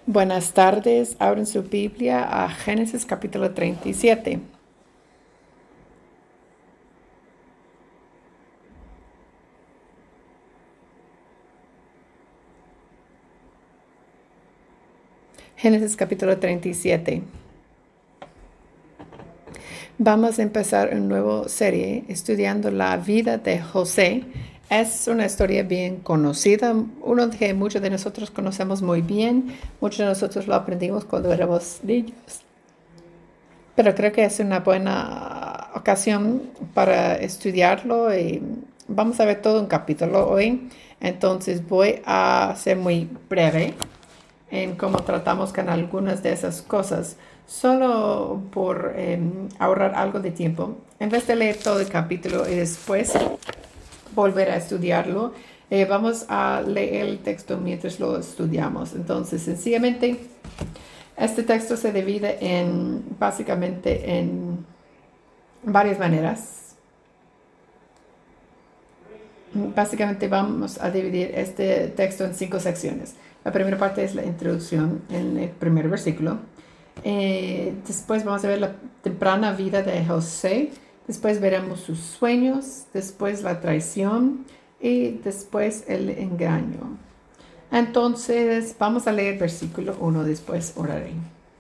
Buenas tardes, abren su Biblia a Génesis capítulo 37. Génesis capítulo 37. Vamos a empezar una nueva serie estudiando la vida de José. Es una historia bien conocida, uno que muchos de nosotros conocemos muy bien, muchos de nosotros lo aprendimos cuando éramos niños. Pero creo que es una buena ocasión para estudiarlo y vamos a ver todo un capítulo hoy. Entonces voy a ser muy breve en cómo tratamos con algunas de esas cosas, solo por ahorrar algo de tiempo. En vez de leer todo el capítulo y después volver a estudiarlo, vamos a leer el texto mientras lo estudiamos. Entonces, sencillamente, este texto se divide básicamente en varias maneras. Básicamente vamos a dividir este texto en 5 secciones. La primera parte es la introducción en el primer versículo. Después vamos a ver la temprana vida de José. Después veremos sus sueños. Después la traición. Y después el engaño. Entonces vamos a leer versículo 1. Después oraré.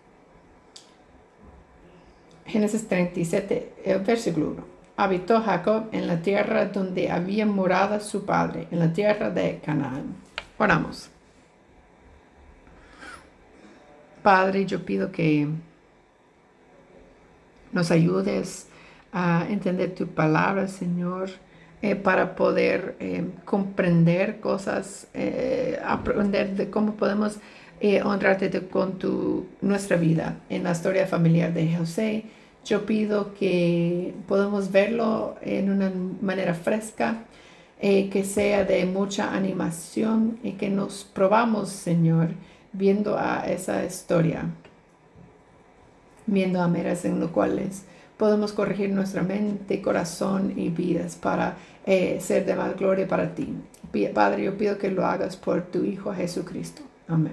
Génesis 37, versículo 1. Habitó Jacob en la tierra donde había morado su padre, en la tierra de Canaán. Oramos. Padre, yo pido que nos ayudes a entender tu palabra, Señor, para poder comprender cosas, aprender de cómo podemos honrarte con nuestra vida en la historia familiar de José. Yo pido que podamos verlo en una manera fresca, que sea de mucha animación y que nos probamos, Señor, viendo a esa historia, viendo a maneras en las cuales podemos corregir nuestra mente, corazón y vidas para ser de más gloria para ti. Padre, yo pido que lo hagas por tu Hijo Jesucristo. Amén.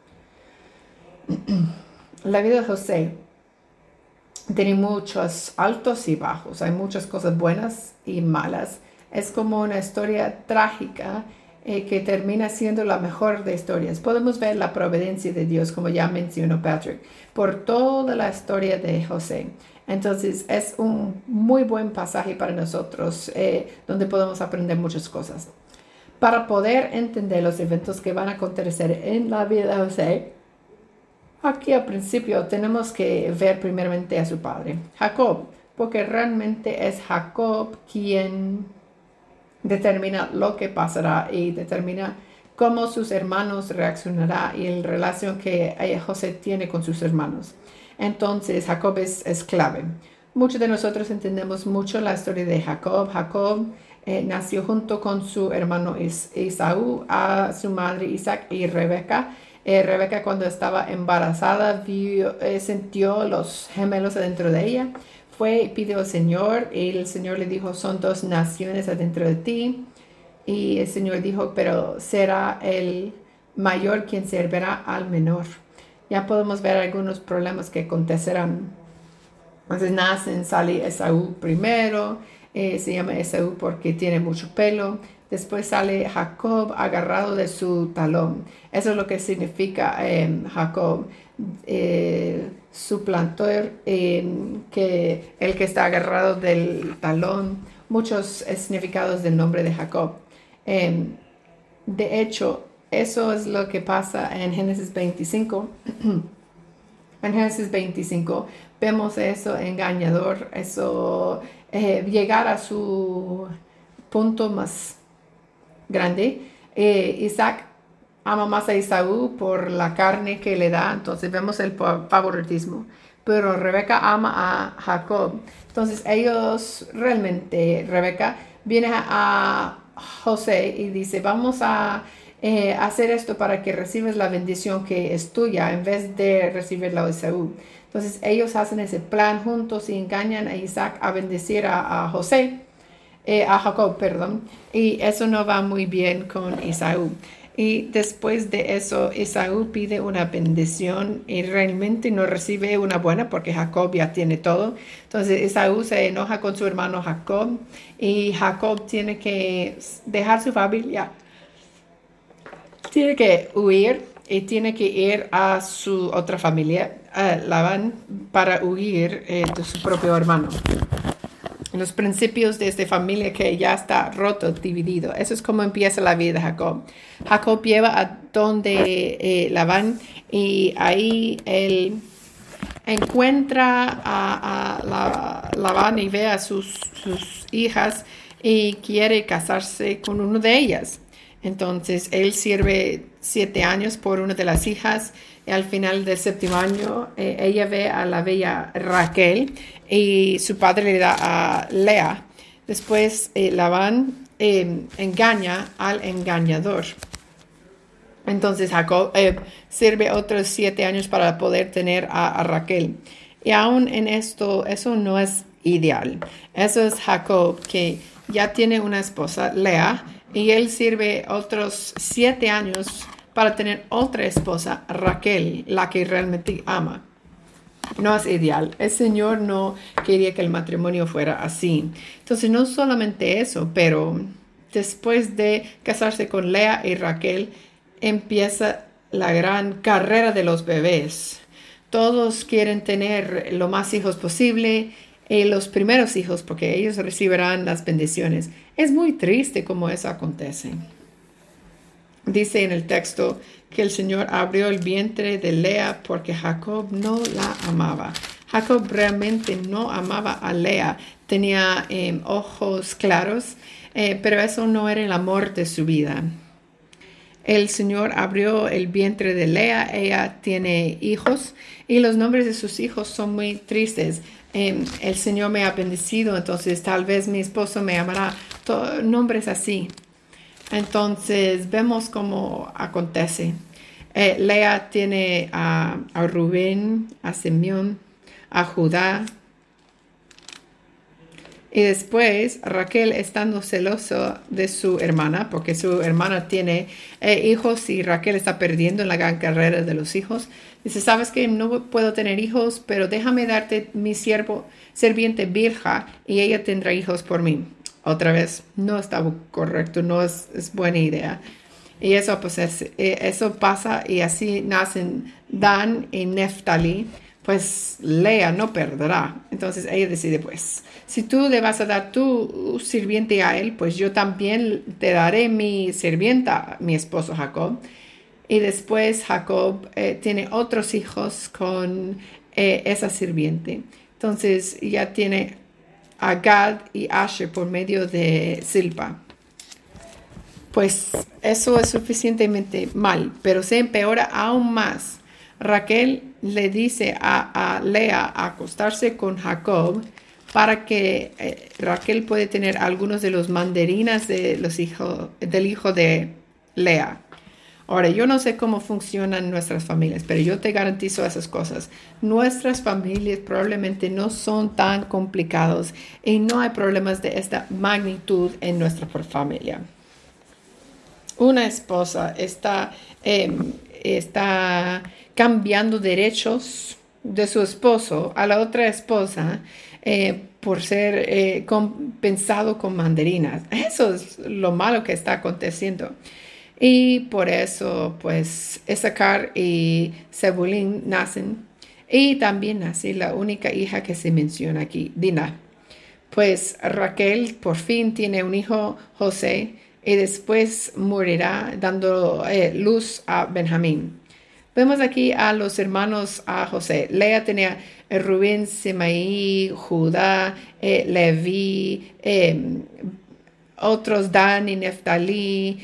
La vida de José tiene muchos altos y bajos. Hay muchas cosas buenas y malas. Es como una historia trágica que termina siendo la mejor de historias. Podemos ver la providencia de Dios, como ya mencionó Patrick, por toda la historia de José. Entonces es un muy buen pasaje para nosotros, donde podemos aprender muchas cosas. Para poder entender los eventos que van a acontecer en la vida de José, aquí al principio tenemos que ver primeramente a su padre, Jacob, porque realmente es Jacob quien determina lo que pasará y determina cómo sus hermanos reaccionarán y la relación que José tiene con sus hermanos. Entonces Jacob es clave. Muchos de nosotros entendemos mucho la historia de Jacob. Jacob nació junto con su hermano Esaú, a su madre Isaac y Rebeca. Rebeca, cuando estaba embarazada, sintió los gemelos adentro de ella. Fue y pidió al Señor, y el Señor le dijo, son 2 naciones adentro de ti. Y el Señor dijo, pero será el mayor quien servirá al menor. Ya podemos ver algunos problemas que acontecerán. Entonces sale Esaú primero, se llama Esaú porque tiene mucho pelo. Después sale Jacob agarrado de su talón. Eso es lo que significa Jacob, suplantor, que el que está agarrado del talón. Muchos significados del nombre de Jacob. De hecho, eso es lo que pasa en Génesis 25. En Génesis 25 vemos eso engañador, eso llegar a su punto más grande. Isaac ama más a Esaú por la carne que le da, entonces vemos el favoritismo. Pero Rebeca ama a Jacob. Entonces ellos realmente, Rebeca viene a José y dice, vamos a hacer esto para que recibas la bendición que es tuya en vez de recibirla de Esaú. Entonces ellos hacen ese plan juntos y engañan a Isaac a bendecir a José. A Jacob, perdón, y eso no va muy bien con Esaú. Y después de eso, Esaú pide una bendición y realmente no recibe una buena porque Jacob ya tiene todo. Entonces Esaú se enoja con su hermano Jacob y Jacob tiene que dejar su familia, tiene que huir y tiene que ir a su otra familia, a Labán, para huir de su propio hermano. Los principios de esta familia que ya está roto, dividido. Eso es como empieza la vida de Jacob. Jacob lleva a donde Labán y ahí él encuentra a Labán y ve a sus hijas y quiere casarse con uno de ellas. Entonces él sirve 7 años por una de las hijas y al final del 7º año ella ve a la bella Raquel y su padre le da a Lea. Después Labán engaña al engañador. Entonces Jacob sirve otros 7 años para poder tener a Raquel. Y aún en esto, eso no es ideal. Eso es Jacob que ya tiene una esposa, Lea, y él sirve otros 7 años para tener otra esposa, Raquel, la que realmente ama. No es ideal. El Señor no quería que el matrimonio fuera así. Entonces, no solamente eso, pero después de casarse con Lea y Raquel, empieza la gran carrera de los bebés. Todos quieren tener lo más hijos posible, los primeros hijos, porque ellos recibirán las bendiciones. Es muy triste cómo eso acontece. Dice en el texto que el Señor abrió el vientre de Lea porque Jacob no la amaba. Jacob realmente no amaba a Lea. Tenía ojos claros, pero eso no era el amor de su vida. El Señor abrió el vientre de Lea. Ella tiene hijos y los nombres de sus hijos son muy tristes. El Señor me ha bendecido, entonces tal vez mi esposo me amará. Nombres así. Entonces vemos cómo acontece. Lea tiene a Rubén, a Simeón, a Judá. Y después Raquel, estando celosa de su hermana, porque su hermana tiene hijos y Raquel está perdiendo en la gran carrera de los hijos, dice, ¿sabes qué? No puedo tener hijos, pero déjame darte mi serviente Bilha y ella tendrá hijos por mí. Otra vez, no está correcto, no es buena idea. Y eso, pues, eso pasa y así nacen Dan y Neftali. Pues Lea no perderá. Entonces ella decide, pues, si tú le vas a dar tu sirviente a él, pues yo también te daré mi sirvienta, mi esposo Jacob. Y después Jacob tiene otros hijos con esa sirviente. Entonces ya tiene a Gad y Asher por medio de Silpa. Pues eso es suficientemente mal, pero se empeora aún más. Raquel le dice a Lea acostarse con Jacob para que Raquel puede tener algunos de los mandarinas de del hijo de Lea. Ahora, yo no sé cómo funcionan nuestras familias, pero yo te garantizo esas cosas. Nuestras familias probablemente no son tan complicados y no hay problemas de esta magnitud en nuestra familia. Una esposa está cambiando derechos de su esposo a la otra esposa por ser compensado con mandarinas. Eso es lo malo que está aconteciendo. Y por eso, pues, Isaacar y Zebulín nacen. Y también nace la única hija que se menciona aquí, Dina. Pues Raquel por fin tiene un hijo, José, y después morirá dando luz a Benjamín. Vemos aquí a los hermanos a José. Lea tenía Rubén, Semaí, Judá, Leví, otros Dan y Neftalí,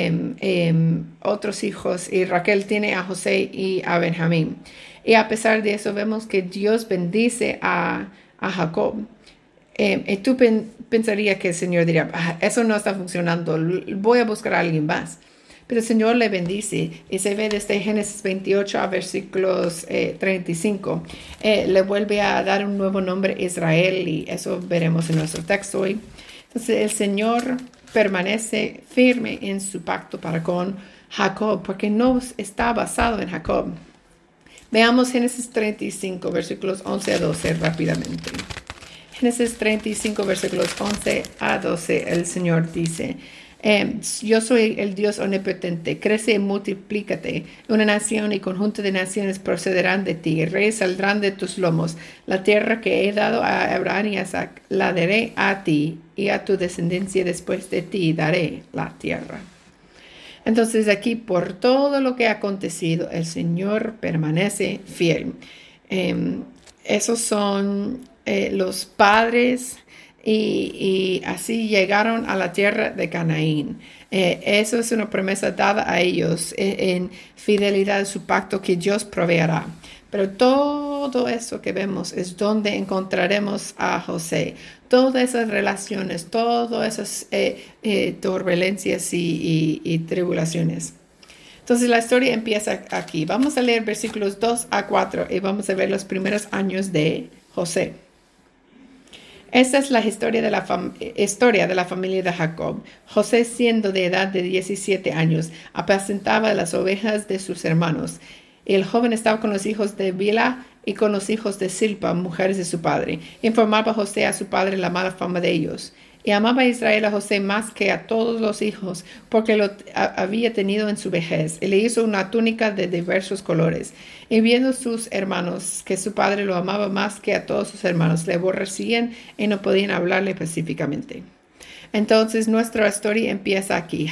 otros hijos, y Raquel tiene a José y a Benjamín. Y a pesar de eso vemos que Dios bendice a Jacob. Y tú pensarías que el Señor diría, eso no está funcionando, voy a buscar a alguien más. Pero el Señor le bendice y se ve desde Génesis 28 a versículos 35. Le vuelve a dar un nuevo nombre, Israel, y eso veremos en nuestro texto hoy. Entonces el Señor permanece firme en su pacto para con Jacob, porque no está basado en Jacob. Veamos Génesis 35, versículos 11 a 12 rápidamente. Génesis 35, versículos 11 a 12, el Señor dice, yo soy el Dios omnipotente, crece y multiplícate. Una nación y conjunto de naciones procederán de ti, reyes saldrán de tus lomos. La tierra que he dado a Abraham y a Isaac, la daré a ti y a tu descendencia después de ti daré la tierra. Entonces aquí, por todo lo que ha acontecido, el Señor permanece fiel. Esos son los padres y así llegaron a la tierra de Canaán. Eso es una promesa dada a ellos en fidelidad a su pacto que Dios proveerá. Pero todo eso que vemos es donde encontraremos a José. Todas esas relaciones, todas esas turbulencias y tribulaciones. Entonces la historia empieza aquí. Vamos a leer versículos 2 a 4 y vamos a ver los primeros años de José. Esta es la historia de la familia de Jacob. José, siendo de edad de 17 años, apacentaba las ovejas de sus hermanos. El joven estaba con los hijos de Bilha y con los hijos de Silpa, mujeres de su padre. Informaba José a su padre la mala fama de ellos. Y amaba a Israel a José más que a todos los hijos, porque lo había tenido en su vejez. Y le hizo una túnica de diversos colores. Y viendo sus hermanos que su padre lo amaba más que a todos sus hermanos, le aborrecían y no podían hablarle pacíficamente. Entonces nuestra historia empieza aquí.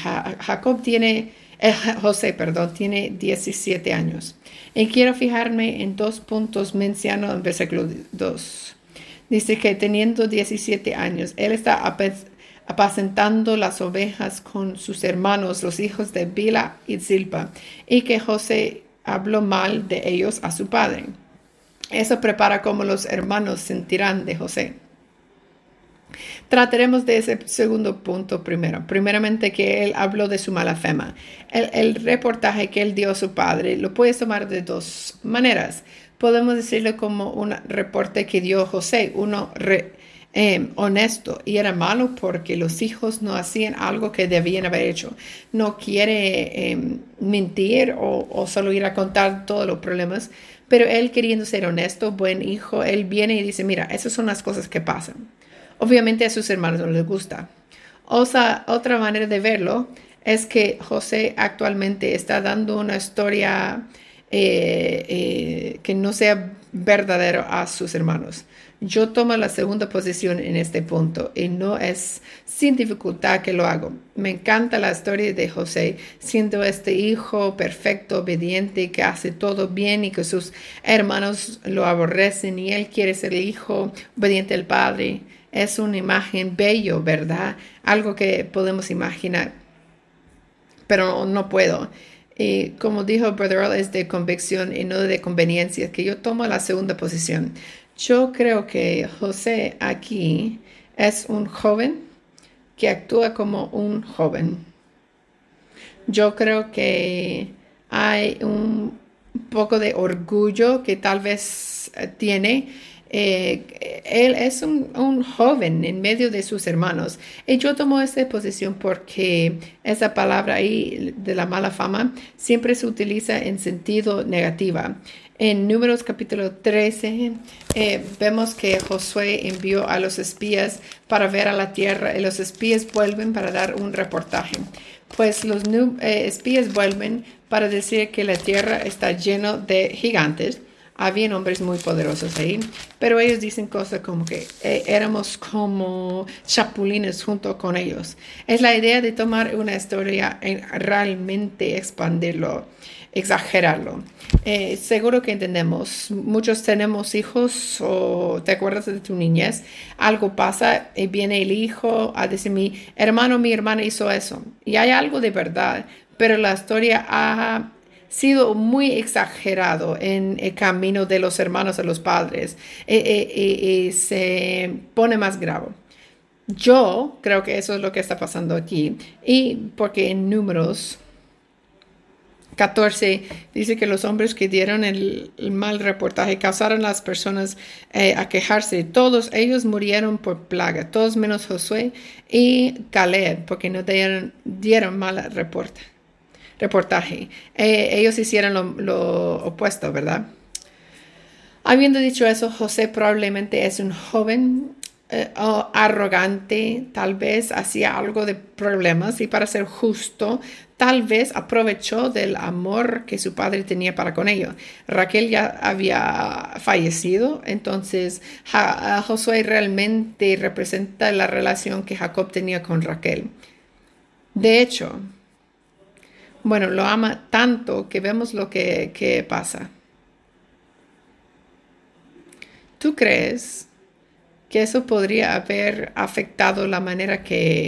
José tiene 17 años. Y quiero fijarme en 2 puntos mencionados en versículo 2. Dice que teniendo 17 años, él está apacentando las ovejas con sus hermanos, los hijos de Bilha y Silpa, y que José habló mal de ellos a su padre. Eso prepara cómo los hermanos sentirán de José. Trataremos de ese segundo punto primero. Primeramente, que él habló de su mala fama. El reportaje que él dio a su padre lo puedes tomar de 2 maneras. Podemos decirlo como un reporte que dio José, uno honesto, y era malo porque los hijos no hacían algo que debían haber hecho. No quiere mentir o solo ir a contar todos los problemas, pero él, queriendo ser honesto, buen hijo, él viene y dice, mira, esas son las cosas que pasan. Obviamente a sus hermanos no les gusta. Otra manera de verlo es que José actualmente está dando una historia que no sea verdadero a sus hermanos. Yo tomo la segunda posición en este punto y no es sin dificultad que lo hago. Me encanta la historia de José, siendo este hijo perfecto, obediente, que hace todo bien y que sus hermanos lo aborrecen y él quiere ser el hijo obediente al padre. Es una imagen bello, ¿verdad? Algo que podemos imaginar, pero no puedo. Y como dijo Brother Earl, es de convicción y no de conveniencia, que yo tomo la segunda posición. Yo creo que José aquí es un joven que actúa como un joven. Yo creo que hay un poco de orgullo que tal vez tiene. Él es un joven en medio de sus hermanos. Y yo tomo esta posición porque esa palabra ahí de la mala fama siempre se utiliza en sentido negativa. En Números capítulo 13 vemos que Josué envió a los espías para ver a la tierra y los espías vuelven para dar un reportaje. Pues los espías vuelven para decir que la tierra está llena de gigantes. Habían hombres muy poderosos ahí, pero ellos dicen cosas como que éramos como chapulines junto con ellos. Es la idea de tomar una historia y realmente expandirlo, exagerarlo. Seguro que entendemos. Muchos tenemos hijos o te acuerdas de tu niñez. Algo pasa y viene el hijo a decir, mi hermana hizo eso. Y hay algo de verdad, pero la historia ha sido muy exagerado en el camino de los hermanos a los padres y se pone más grave. Yo creo que eso es lo que está pasando aquí, y porque en Números 14 dice que los hombres que dieron el mal reportaje causaron a las personas a quejarse. Todos ellos murieron por plaga, todos menos Josué y Caleb, porque no dieron mal reporte. reportaje. Ellos hicieron lo opuesto, ¿verdad? Habiendo dicho eso, José probablemente es un joven arrogante, tal vez hacía algo de problemas y para ser justo, tal vez aprovechó del amor que su padre tenía para con ellos. Raquel ya había fallecido, entonces Josué realmente representa la relación que Jacob tenía con Raquel. De hecho, bueno, lo ama tanto que vemos lo que pasa. ¿Tú crees que eso podría haber afectado la manera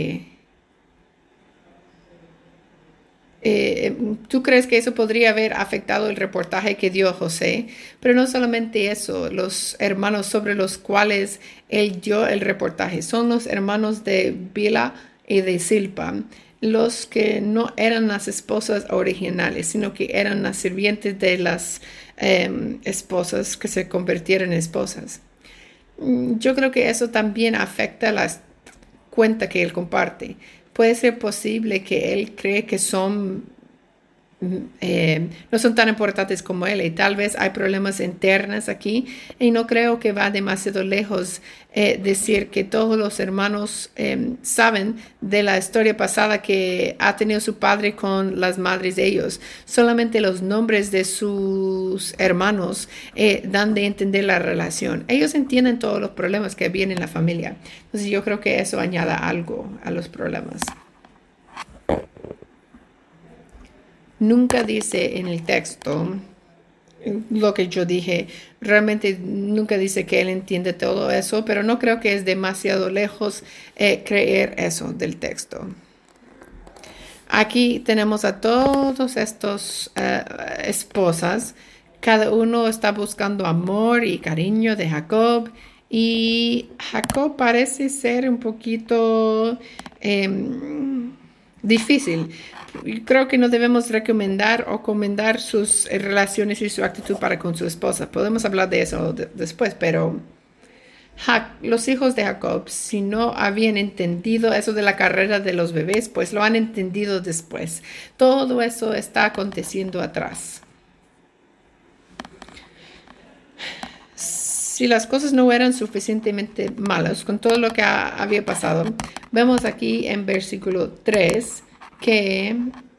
¿tú crees que eso podría haber afectado el reportaje que dio José? Pero no solamente eso, los hermanos sobre los cuales él dio el reportaje son los hermanos de Bila y de Silpa, los que no eran las esposas originales, sino que eran las sirvientes de las esposas que se convirtieron en esposas. Yo creo que eso también afecta la cuenta que él comparte. Puede ser posible que él cree que no son tan importantes como él y tal vez hay problemas internos aquí y no creo que va demasiado lejos decir que todos los hermanos saben de la historia pasada que ha tenido su padre con las madres de ellos. Solamente los nombres de sus hermanos dan de entender la relación. Ellos entienden todos los problemas que vienen en la familia. Entonces yo creo que eso añada algo a los problemas. Nunca dice en el texto lo que yo dije. Realmente nunca dice que él entiende todo eso, pero no creo que es demasiado lejos creer eso del texto. Aquí tenemos a todos estos esposas. Cada uno está buscando amor y cariño de Jacob. Y Jacob parece ser un poquito difícil. Creo que no debemos recomendar o comentar sus relaciones y su actitud para con su esposa. Podemos hablar de eso después, pero los hijos de Jacob, si no habían entendido eso de la carrera de los bebés, pues lo han entendido después. Todo eso está aconteciendo atrás. Si las cosas no eran suficientemente malas con todo lo que había pasado, vemos aquí en versículo 3 que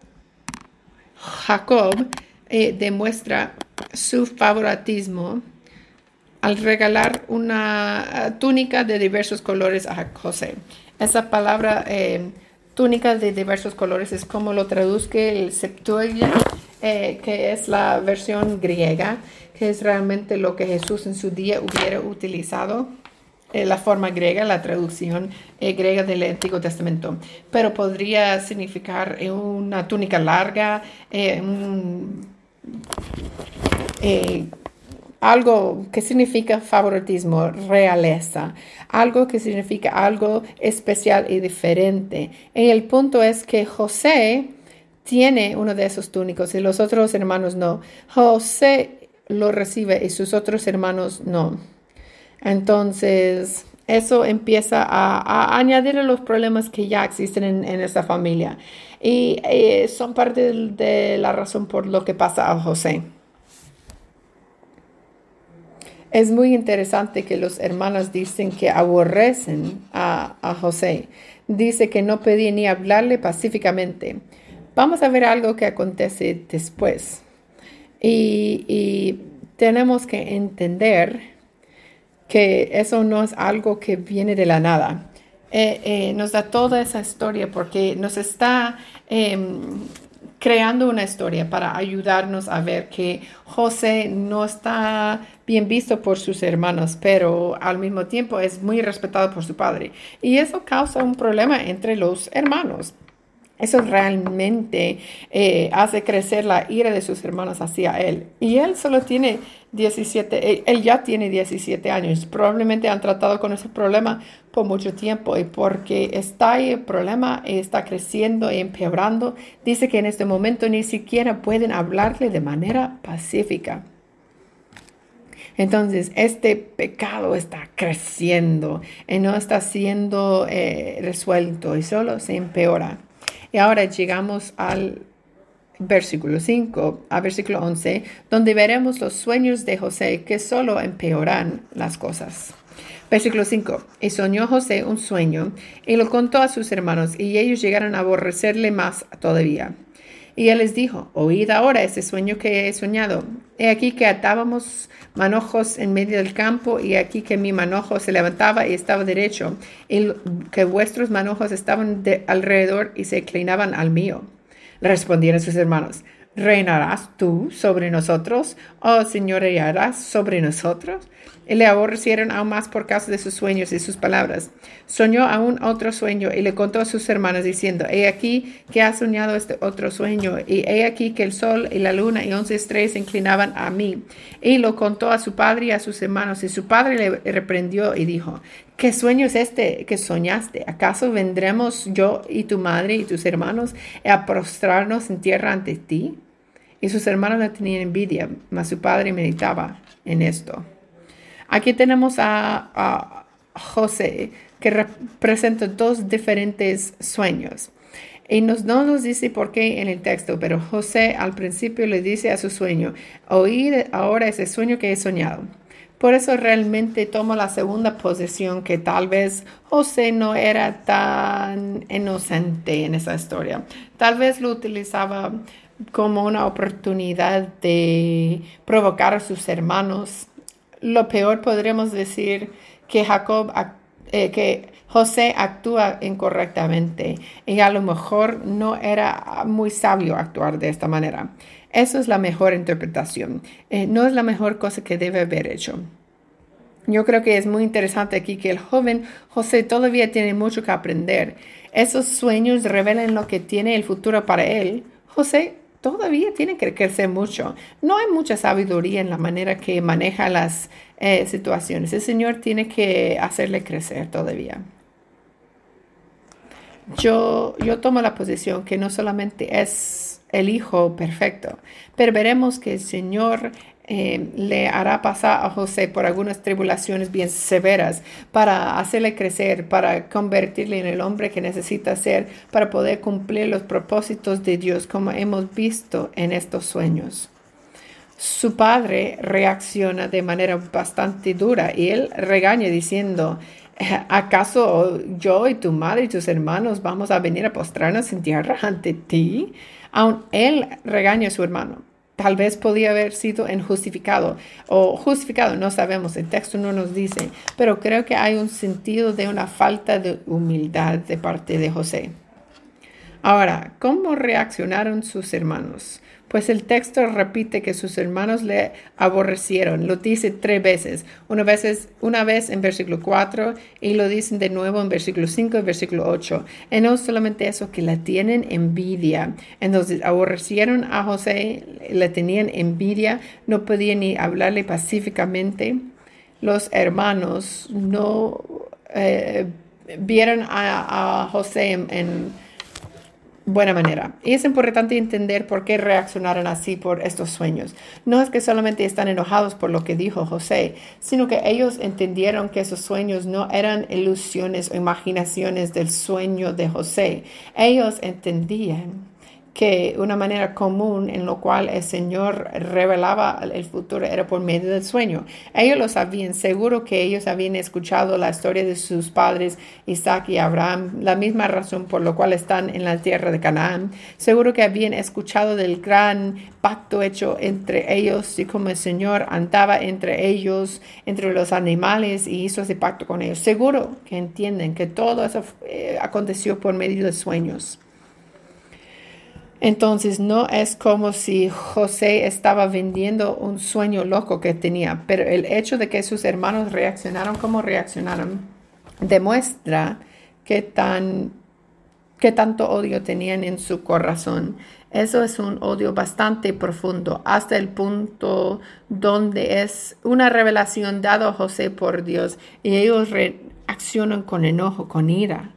Jacob demuestra su favoritismo al regalar una túnica de diversos colores a José. Esa palabra túnica de diversos colores es como lo traduzque el Septuagint, que es la versión griega, que es realmente lo que Jesús en su día hubiera utilizado. La forma griega, la traducción griega del Antiguo Testamento, pero podría significar una túnica larga, algo que significa favoritismo, realeza, algo que significa algo especial y diferente. Y el punto es que José tiene uno de esos túnicos y los otros hermanos no. José lo recibe y sus otros hermanos no. Entonces, eso empieza a añadir a los problemas que ya existen en esta familia. Y son parte de la razón por lo que pasa a José. Es muy interesante que los hermanos dicen que aborrecen a José. Dice que no podía ni hablarle pacíficamente. Vamos a ver algo que acontece después. Y tenemos que entender que eso no es algo que viene de la nada. Nos da toda esa historia porque nos está creando una historia para ayudarnos a ver que José no está bien visto por sus hermanos, pero al mismo tiempo es muy respetado por su padre. Y eso causa un problema entre los hermanos. Eso realmente hace crecer la ira de sus hermanos hacia él. Y él solo tiene 17, él ya tiene 17 años. Probablemente han tratado con ese problema por mucho tiempo. Y porque está ahí el problema, está creciendo y empeorando, dice que en este momento ni siquiera pueden hablarle de manera pacífica. Entonces, este pecado está creciendo y no está siendo resuelto y solo se empeora. Y ahora llegamos al versículo 5 a versículo 11, donde veremos los sueños de José que solo empeoran las cosas. Versículo 5. Y soñó José un sueño y lo contó a sus hermanos, y ellos llegaron a aborrecerle más todavía. Y él les dijo: oíd ahora ese sueño que he soñado. He aquí que atábamos manojos en medio del campo, y aquí que mi manojo se levantaba y estaba derecho, y que vuestros manojos estaban alrededor y se inclinaban al mío. Le respondieron sus hermanos: ¿reinarás tú sobre nosotros, o señorearás sobre nosotros? Y le aborrecieron aún más por causa de sus sueños y sus palabras. Soñó aún otro sueño y le contó a sus hermanos diciendo: he aquí que ha soñado este otro sueño, y he aquí que el sol y la luna y 11 estrellas se inclinaban a mí. Y lo contó a su padre y a sus hermanos, y su padre le reprendió y dijo: ¿qué sueño es este que soñaste? ¿Acaso vendremos yo y tu madre y tus hermanos a prostrarnos en tierra ante ti? Y sus hermanos le tenían envidia, mas su padre meditaba en esto. Aquí tenemos a José, que representa dos diferentes sueños. Y no nos dice por qué en el texto, pero José al principio le dice a su sueño: oíd ahora ese sueño que he soñado. Por eso realmente tomo la segunda posición, que tal vez José no era tan inocente en esa historia. Tal vez lo utilizaba como una oportunidad de provocar a sus hermanos. Lo peor podremos decir que que José actúa incorrectamente, y a lo mejor no era muy sabio actuar de esta manera. Eso es la mejor interpretación. No es la mejor cosa que debe haber hecho. Yo creo que es muy interesante aquí que el joven José todavía tiene mucho que aprender. Esos sueños revelan lo que tiene el futuro para él. José todavía tiene que crecer mucho. No hay mucha sabiduría en la manera que maneja las situaciones. El Señor tiene que hacerle crecer todavía. Yo tomo la posición que no solamente es el hijo perfecto, pero veremos que el Señor le hará pasar a José por algunas tribulaciones bien severas para hacerle crecer, para convertirle en el hombre que necesita ser para poder cumplir los propósitos de Dios, como hemos visto en estos sueños. Su padre reacciona de manera bastante dura y él regaña diciendo: ¿acaso yo y tu madre y tus hermanos vamos a venir a postrarnos en tierra ante ti? Aún él regaña a su hermano. Tal vez podía haber sido injustificado o justificado, no sabemos, el texto no nos dice, pero creo que hay un sentido de una falta de humildad de parte de José. Ahora, ¿cómo reaccionaron sus hermanos? Pues el texto repite que sus hermanos le aborrecieron. Lo dice 3 veces. Una vez en versículo 4 y lo dicen de nuevo en versículo 5 y versículo 8. Y no solamente eso, que le tienen envidia. Entonces aborrecieron a José, le tenían envidia, no podían ni hablarle pacíficamente. Los hermanos no vieron a José en buena manera. Y es importante entender por qué reaccionaron así por estos sueños. No es que solamente están enojados por lo que dijo José, sino que ellos entendieron que esos sueños no eran ilusiones o imaginaciones del sueño de José. Ellos entendían que una manera común en lo cual el Señor revelaba el futuro era por medio del sueño. Ellos lo sabían, seguro que ellos habían escuchado la historia de sus padres Isaac y Abraham, la misma razón por la cual están en la tierra de Canaán. Seguro que habían escuchado del gran pacto hecho entre ellos y como el Señor andaba entre ellos, entre los animales, y hizo ese pacto con ellos. Seguro que entienden que todo eso aconteció por medio de sueños. Entonces no es como si José estaba vendiendo un sueño loco que tenía, pero el hecho de que sus hermanos reaccionaron como reaccionaron demuestra qué tanto odio tenían en su corazón. Eso es un odio bastante profundo, hasta el punto donde es una revelación dada a José por Dios y ellos reaccionan con enojo, con ira.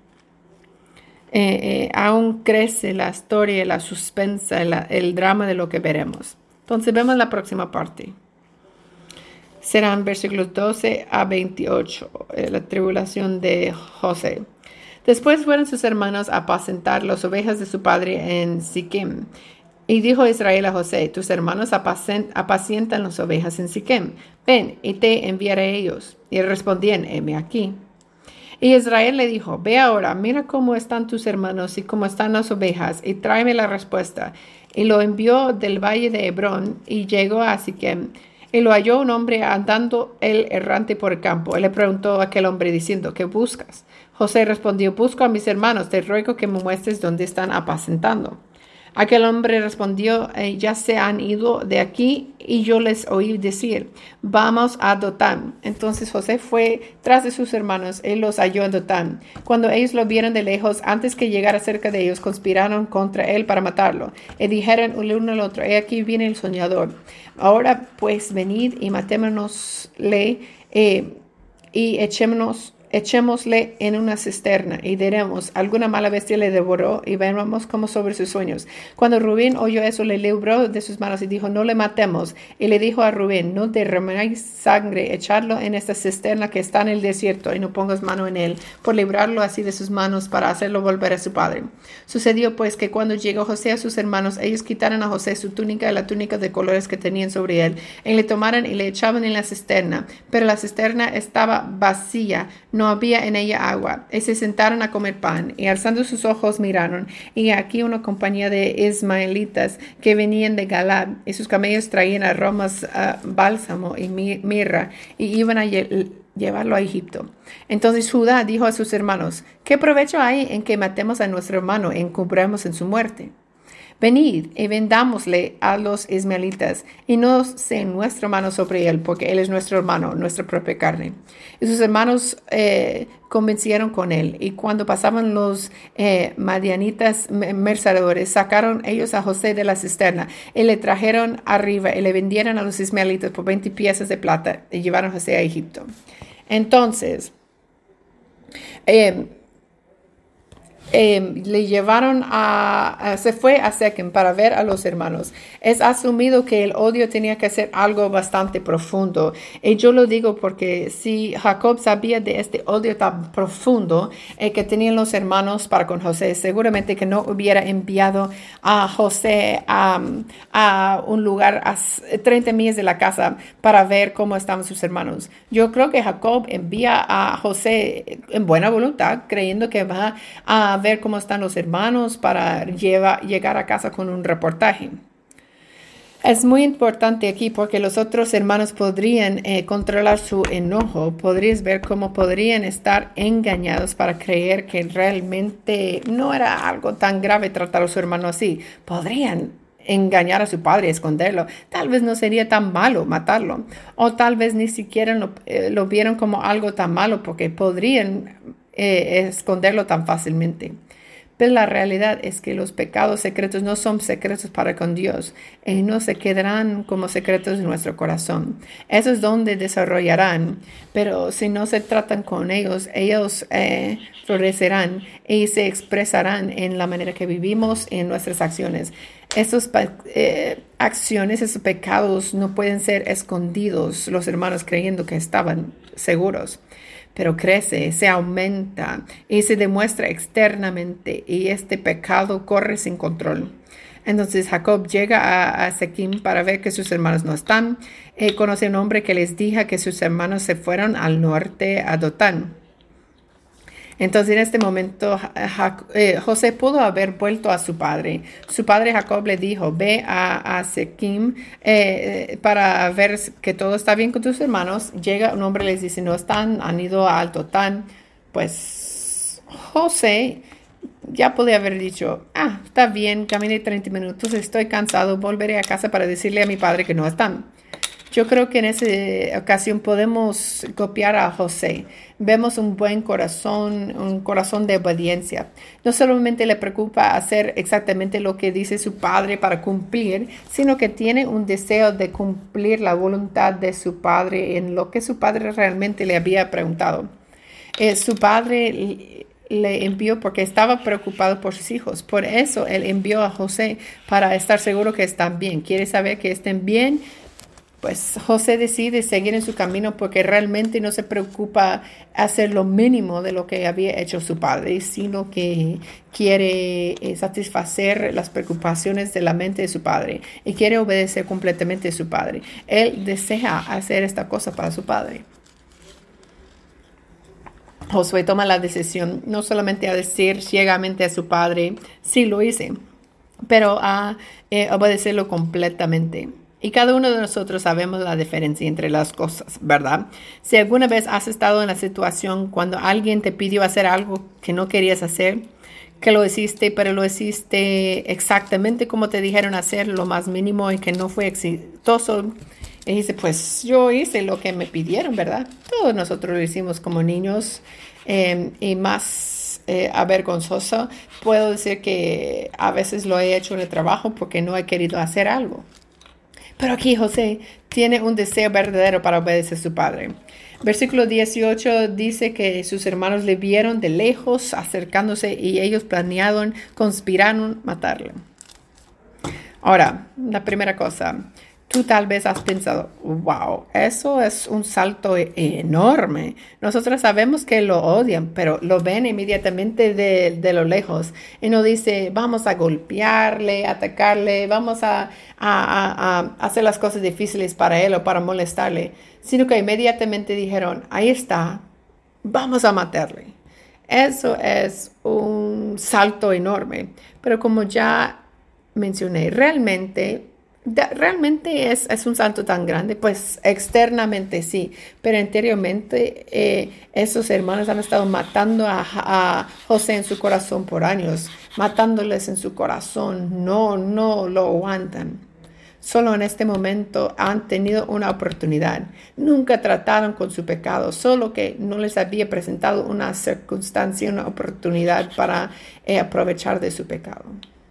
Aún crece la historia, la suspensa, el drama de lo que veremos. Entonces vemos la próxima parte. Serán versículos 12 a 28, la tribulación de José. Después fueron sus hermanos a apacentar las ovejas de su padre en Siquem. Y dijo Israel a José, tus hermanos apacientan las ovejas en Siquem. Ven, y te enviaré a ellos. Y respondían, heme aquí. Y Israel le dijo, ve ahora, mira cómo están tus hermanos y cómo están las ovejas, y tráeme la respuesta. Y lo envió del valle de Hebrón, y llegó a Siquem. Y lo halló un hombre andando él errante por el campo. Él le preguntó a aquel hombre diciendo, ¿qué buscas? José respondió, busco a mis hermanos, te ruego que me muestres dónde están apacentando. Aquel hombre respondió, ya se han ido de aquí y yo les oí decir, vamos a Dotán. Entonces José fue tras de sus hermanos, él los halló en Dotán. Cuando ellos lo vieron de lejos, antes que llegara cerca de ellos, conspiraron contra él para matarlo. Y dijeron el uno al otro, he aquí viene el soñador. Ahora pues venid y matémonosle y echémosle en una cisterna y diremos, alguna mala bestia le devoró y veremos como sobre sus sueños. Cuando Rubén oyó eso, le libró de sus manos y dijo, no le matemos. Y le dijo a Rubén, no derraméis sangre, echadlo en esta cisterna que está en el desierto y no pongas mano en él, por librarlo así de sus manos para hacerlo volver a su padre. Sucedió pues que cuando llegó José a sus hermanos, ellos quitaron a José su túnica y la túnica de colores que tenían sobre él, y le tomaron y le echaban en la cisterna, pero la cisterna estaba vacía, no había en ella agua, y se sentaron a comer pan, y alzando sus ojos miraron, y aquí una compañía de ismaelitas que venían de Galad, y sus camellos traían aromas, bálsamo y mirra, y iban a llevarlo a Egipto. Entonces Judá dijo a sus hermanos, ¿qué provecho hay en que matemos a nuestro hermano e incumbramos en su muerte? Venid y vendámosle a los ismaelitas, y no sea nuestra mano sobre él, porque él es nuestro hermano, nuestra propia carne. Y sus hermanos convencieron con él, y cuando pasaban los madianitas mercaderes, sacaron ellos a José de la cisterna, y le trajeron arriba, y le vendieron a los ismaelitas por 20 piezas de plata, y llevaron a José a Egipto. Entonces, le llevaron se fue a Siquem para ver a los hermanos. Es asumido que el odio tenía que ser algo bastante profundo. Y yo lo digo porque si Jacob sabía de este odio tan profundo que tenían los hermanos para con José, seguramente que no hubiera enviado a José a un lugar a 30 millas de la casa para ver cómo estaban sus hermanos. Yo creo que Jacob envía a José en buena voluntad, creyendo que va a ver cómo están los hermanos para llegar a casa con un reportaje. Es muy importante aquí porque los otros hermanos podrían controlar su enojo. Podrías ver cómo podrían estar engañados para creer que realmente no era algo tan grave tratar a su hermano así. Podrían engañar a su padre, esconderlo. Tal vez no sería tan malo matarlo. O tal vez ni siquiera lo vieron como algo tan malo porque podrían esconderlo tan fácilmente. Pero la realidad es que los pecados secretos no son secretos para con Dios y no se quedarán como secretos en nuestro corazón. Eso es donde desarrollarán, pero si no se tratan con ellos, ellos florecerán y se expresarán en la manera que vivimos en nuestras acciones. Esas acciones, esos pecados no pueden ser escondidos, los hermanos creyendo que estaban seguros. Pero crece, se aumenta y se demuestra externamente y este pecado corre sin control. Entonces Jacob llega a Siquem para ver que sus hermanos no están. Conoce a un hombre que les dijo que sus hermanos se fueron al norte a Dotán. Entonces en este momento José pudo haber vuelto a su padre. Su padre Jacob le dijo, ve a Siquem para ver que todo está bien con tus hermanos. Llega un hombre y les dice, no están, han ido a Dotán. Pues José ya podía haber dicho, está bien, caminé 30 minutos, estoy cansado, volveré a casa para decirle a mi padre que no están. Yo creo que en esa ocasión podemos copiar a José. Vemos un buen corazón, un corazón de obediencia. No solamente le preocupa hacer exactamente lo que dice su padre para cumplir, sino que tiene un deseo de cumplir la voluntad de su padre en lo que su padre realmente le había preguntado. Su padre le envió porque estaba preocupado por sus hijos. Por eso él envió a José para estar seguro que están bien. Quiere saber que estén bien Pues José decide seguir en su camino porque realmente no se preocupa hacer lo mínimo de lo que había hecho su padre, sino que quiere satisfacer las preocupaciones de la mente de su padre y quiere obedecer completamente a su padre. Él desea hacer esta cosa para su padre. Josué toma la decisión no solamente a decir ciegamente a su padre, sí lo hice, pero a obedecerlo completamente. Y cada uno de nosotros sabemos la diferencia entre las cosas, ¿verdad? Si alguna vez has estado en la situación cuando alguien te pidió hacer algo que no querías hacer, que lo hiciste, pero lo hiciste exactamente como te dijeron hacer, lo más mínimo y que no fue exitoso, y dice, pues yo hice lo que me pidieron, ¿verdad? Todos nosotros lo hicimos como niños y más avergonzoso. Puedo decir que a veces lo he hecho en el trabajo porque no he querido hacer algo. Pero aquí José tiene un deseo verdadero para obedecer a su padre. Versículo 18 dice que sus hermanos le vieron de lejos acercándose y ellos planearon, conspiraron matarle. Ahora, la primera cosa, tú tal vez has pensado, wow, eso es un salto enorme. Nosotros sabemos que lo odian, pero lo ven inmediatamente de lo lejos. Y no dice, vamos a golpearle, atacarle, vamos a hacer las cosas difíciles para él o para molestarle. Sino que inmediatamente dijeron, ahí está, vamos a matarle. Eso es un salto enorme. Pero como ya mencioné, realmente es un salto tan grande, pues externamente sí, pero interiormente esos hermanos han estado matando a José en su corazón por años, matándoles en su corazón, no lo aguantan. Solo en este momento han tenido una oportunidad. Nunca trataron con su pecado, solo que no les había presentado una circunstancia, una oportunidad para aprovechar de su pecado.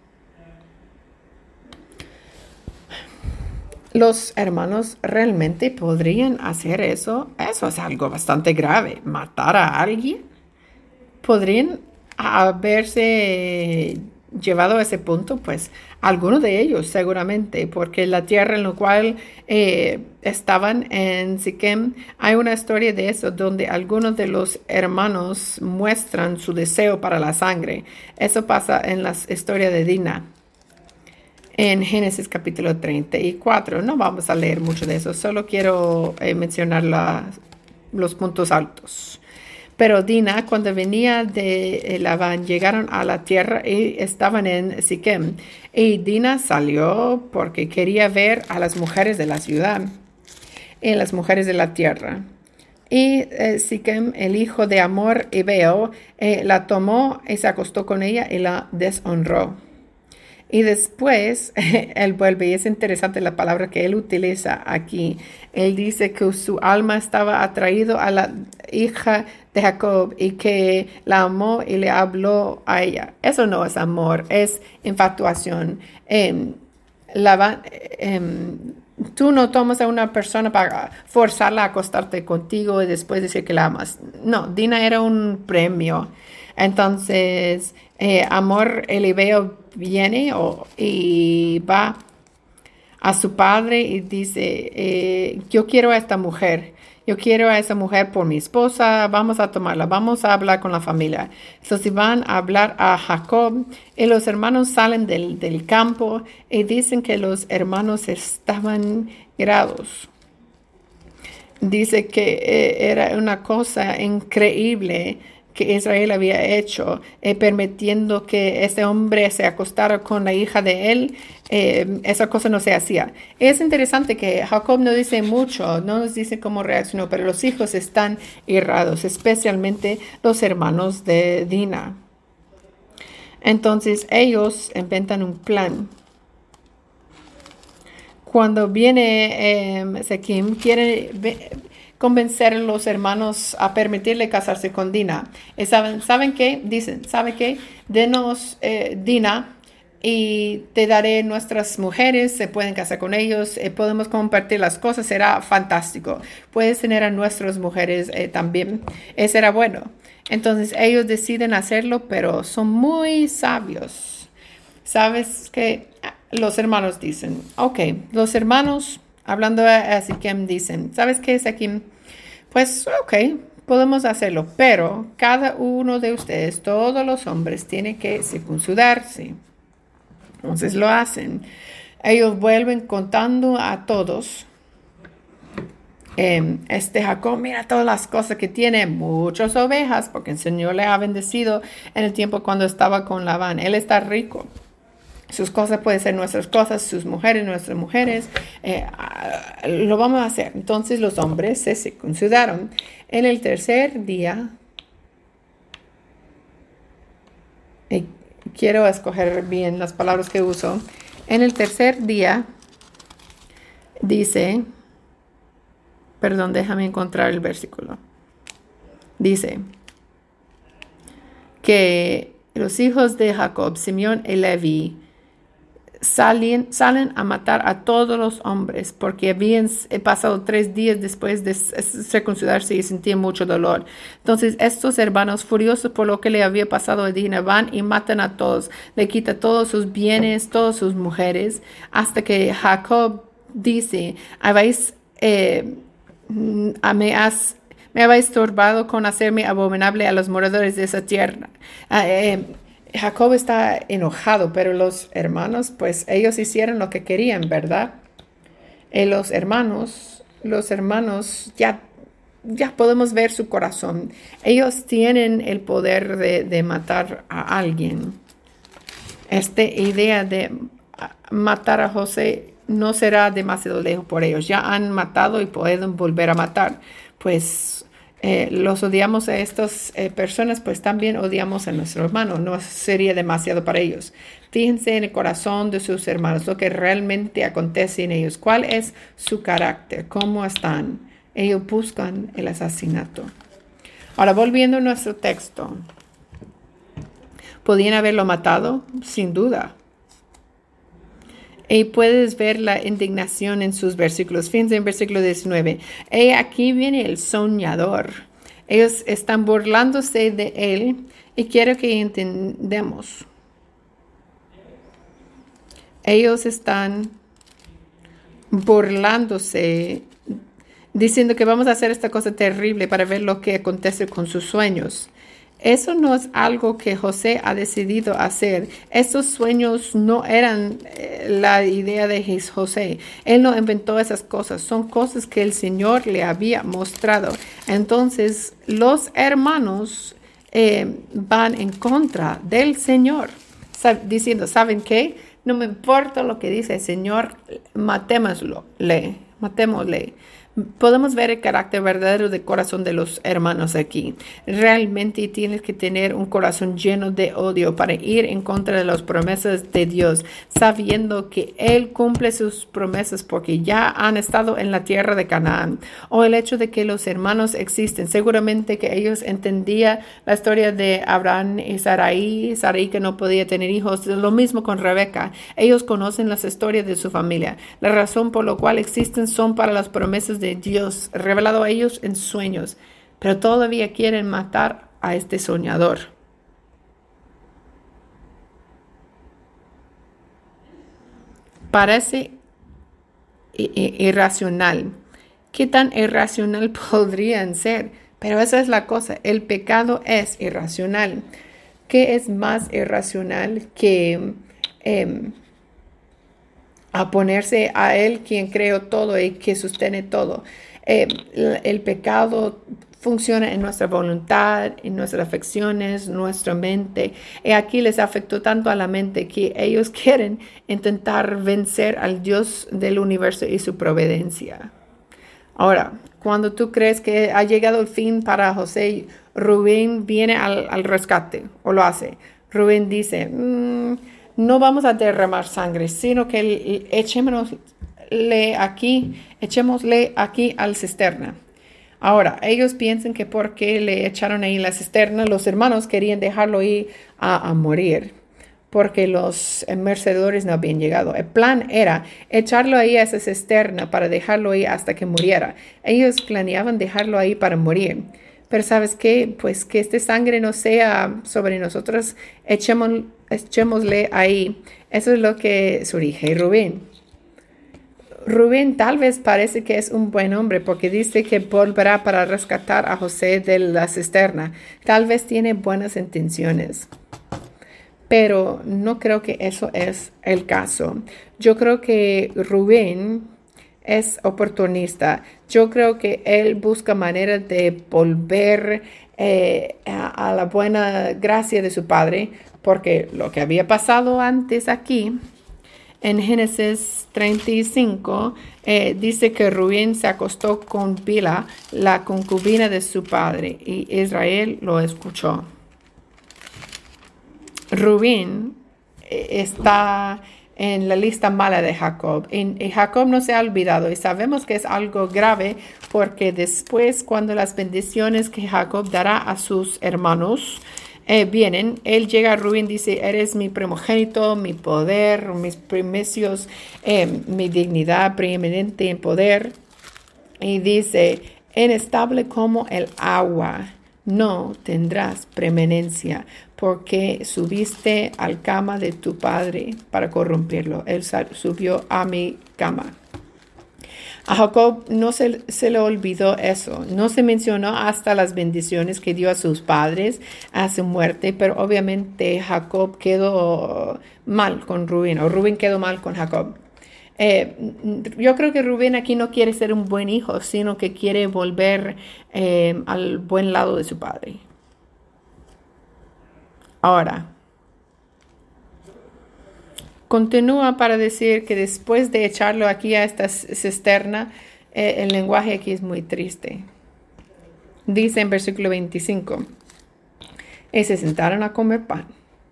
Los hermanos realmente podrían hacer eso. Eso es algo bastante grave. Matar a alguien. Podrían haberse llevado a ese punto, pues algunos de ellos seguramente, porque la tierra en la cual estaban en Siquem, hay una historia de eso donde algunos de los hermanos muestran su deseo para la sangre. Eso pasa en la historia de Dina. En Génesis capítulo 34. No vamos a leer mucho de eso, solo quiero mencionar los puntos altos. Pero Dina, cuando venía de Labán, llegaron a la tierra y estaban en Siquem. Y Dina salió porque quería ver a las mujeres de la ciudad y las mujeres de la tierra. Y Siquem, el hijo de Hamor Ebeo, la tomó y se acostó con ella y la deshonró. Y después él vuelve, y es interesante la palabra que él utiliza aquí. Él dice que su alma estaba atraído a la hija de Jacob y que la amó y le habló a ella. Eso no es amor, es infatuación. Tú no tomas a una persona para forzarla a acostarte contigo y después decir que la amas. No, Dina era un premio. Entonces, Hamor el Ebeo viene y va a su padre y dice, yo quiero a esta mujer. Yo quiero a esa mujer por mi esposa, vamos a tomarla, vamos a hablar con la familia. Entonces van a hablar a Jacob y los hermanos salen del campo y dicen que los hermanos estaban irados. Dice que era una cosa increíble que Israel había hecho, permitiendo que este hombre se acostara con la hija de él. Esa cosa no se hacía. Es interesante que Jacob no dice mucho, no nos dice cómo reaccionó, pero los hijos están irados, especialmente los hermanos de Dina. Entonces ellos inventan un plan. Cuando viene Siquem, quiere convencer a los hermanos a permitirle casarse con Dina. ¿Saben qué? Dicen, ¿sabe qué? Denos Dina y te daré nuestras mujeres, se pueden casar con ellos, podemos compartir las cosas, será fantástico. Puedes tener a nuestras mujeres también, será bueno. Entonces ellos deciden hacerlo, pero son muy sabios. ¿Sabes qué? Los hermanos dicen, ok, los hermanos hablando a Siquem, dicen, ¿sabes qué, Siquem? Pues, ok, podemos hacerlo, pero cada uno de ustedes, todos los hombres, tiene que circuncidarse. Entonces lo hacen. Ellos vuelven contando a todos. Jacob, mira todas las cosas que tiene, muchas ovejas, porque el Señor le ha bendecido en el tiempo cuando estaba con Labán. Él está rico. Sus cosas pueden ser nuestras cosas, sus mujeres, nuestras mujeres. Lo vamos a hacer. Entonces los hombres se circuncidaron. En el tercer día, quiero escoger bien las palabras que uso. En el tercer día, dice, perdón, déjame encontrar el versículo. Dice que los hijos de Jacob, Simeón y Leví, salen a matar a todos los hombres porque habían pasado 3 días después de circuncidarse y sentían mucho dolor. Entonces estos hermanos, furiosos por lo que le había pasado a Dina, van y matan a todos, le quitan todos sus bienes, todas sus mujeres, hasta que Jacob dice, me habéis turbado con hacerme abominable a los moradores de esa tierra. Jacob está enojado, pero los hermanos, pues ellos hicieron lo que querían, ¿verdad? Los hermanos, ya podemos ver su corazón. Ellos tienen el poder de matar a alguien. Esta idea de matar a José no será demasiado lejos por ellos. Ya han matado y pueden volver a matar. Pues los odiamos a estas personas, pues también odiamos a nuestro hermano. No sería demasiado para ellos. Fíjense en el corazón de sus hermanos, lo que realmente acontece en ellos. ¿Cuál es su carácter? ¿Cómo están? Ellos buscan el asesinato. Ahora, volviendo a nuestro texto. ¿Podían haberlo matado? Sin duda. Y puedes ver la indignación en sus versículos. Fíjense en versículo 19. Aquí viene el soñador. Ellos están burlándose de él y quiero que entendamos. Ellos están burlándose, diciendo que vamos a hacer esta cosa terrible para ver lo que acontece con sus sueños. Eso no es algo que José ha decidido hacer. Esos sueños no eran la idea de José. Él no inventó esas cosas. Son cosas que el Señor le había mostrado. Entonces, los hermanos van en contra del Señor, diciendo, ¿saben qué? No me importa lo que dice el Señor, matémosle. Podemos ver el carácter verdadero del corazón de los hermanos aquí. Realmente tienes que tener un corazón lleno de odio para ir en contra de las promesas de Dios, sabiendo que Él cumple sus promesas porque ya han estado en la tierra de Canaán. O el hecho de que los hermanos existen. Seguramente que ellos entendían la historia de Abraham y Sarai que no podía tener hijos. Lo mismo con Rebeca. Ellos conocen las historias de su familia. La razón por la cual existen son para las promesas de Dios revelado a ellos en sueños, pero todavía quieren matar a este soñador. Parece irracional. ¿Qué tan irracional podrían ser? Pero esa es la cosa, el pecado es irracional. ¿Qué es más irracional que a ponerse a Él quien creó todo y que sostiene todo? El pecado funciona en nuestra voluntad, en nuestras afecciones, nuestra mente. Y aquí les afectó tanto a la mente que ellos quieren intentar vencer al Dios del universo y su providencia. Ahora, cuando tú crees que ha llegado el fin para José, Rubén viene al rescate o lo hace. Rubén dice, no vamos a derramar sangre, sino que echémosle aquí al cisterna. Ahora, ellos piensan que porque le echaron ahí la cisterna, los hermanos querían dejarlo ahí a morir, porque los mercedores no habían llegado. El plan era echarlo ahí a esa cisterna para dejarlo ahí hasta que muriera. Ellos planeaban dejarlo ahí para morir. Pero ¿sabes qué? Pues que esta sangre no sea sobre nosotros, echémosle ahí. Eso es lo que surge. Rubén, Rubén tal vez parece que es un buen hombre porque dice que volverá para rescatar a José de la cisterna. Tal vez tiene buenas intenciones, pero no creo que eso es el caso. Yo creo que Rubén es oportunista. Yo creo que él busca maneras de volver a la buena gracia de su padre, porque lo que había pasado antes aquí en Génesis 35, dice que Rubén se acostó con Bila, la concubina de su padre, y Israel lo escuchó. Rubén está en la lista mala de Jacob. Y Jacob no se ha olvidado y sabemos que es algo grave porque después cuando las bendiciones que Jacob dará a sus hermanos vienen, él llega a Rubén y dice, eres mi primogénito, mi poder, mis primicios, mi dignidad preeminente en poder. Y dice, inestable como el agua, no tendrás preeminencia, porque subiste al cama de tu padre para corromperlo. Él subió a mi cama. A Jacob no se le olvidó eso. No se mencionó hasta las bendiciones que dio a sus padres a su muerte, pero obviamente Jacob quedó mal con Rubén, o Rubén quedó mal con Jacob. Yo creo que Rubén aquí no quiere ser un buen hijo, sino que quiere volver al buen lado de su padre. Ahora, continúa para decir que después de echarlo aquí a esta cisterna, el lenguaje aquí es muy triste. Dice en versículo 25, y se sentaron a comer pan,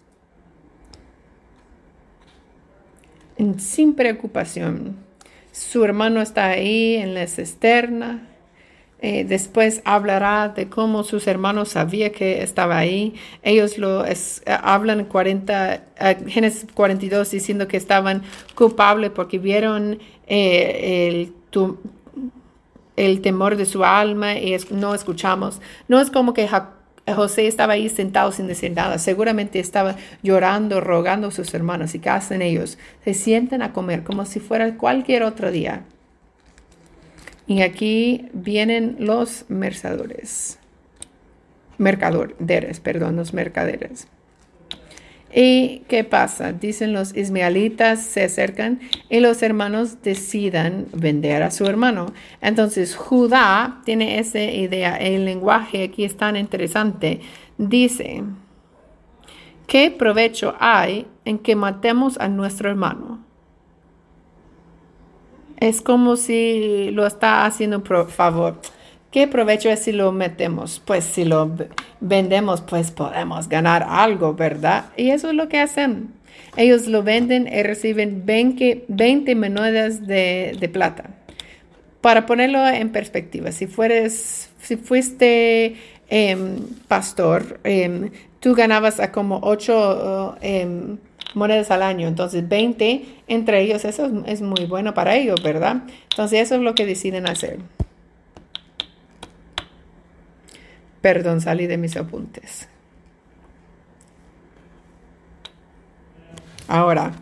sin preocupación. Su hermano está ahí en la cisterna. Después hablará de cómo sus hermanos sabían que estaba ahí. Ellos hablan Génesis 42 diciendo que estaban culpables porque vieron el temor de su alma y no escuchamos. No es como que José estaba ahí sentado sin decir nada. Seguramente estaba llorando, rogando a sus hermanos. ¿Y qué hacen ellos? Se sientan a comer como si fuera cualquier otro día. Y aquí vienen los mercaderes. ¿Y qué pasa? Dicen los ismaelitas se acercan y los hermanos decidan vender a su hermano. Entonces Judá tiene esa idea. El lenguaje aquí es tan interesante. Dice, ¿qué provecho hay en que matemos a nuestro hermano? Es como si lo está haciendo por favor. ¿Qué provecho es si lo metemos? Pues si lo vendemos, pues podemos ganar algo, ¿verdad? Y eso es lo que hacen. Ellos lo venden y reciben 20 monedas de plata. Para ponerlo en perspectiva, si fuiste pastor, tú ganabas a como 8 monedas al año, entonces 20 entre ellos, eso es muy bueno para ellos, ¿verdad? Entonces eso es lo que deciden hacer. Perdón, salí de mis apuntes. Ahora,